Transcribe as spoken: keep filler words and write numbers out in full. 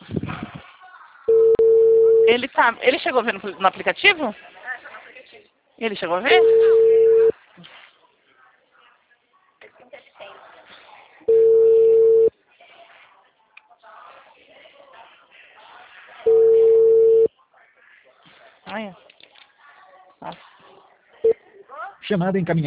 Ele tá. Ele chegou a ver no, no aplicativo? Ele chegou a ver? Ai. Nossa. Chamada encaminhada.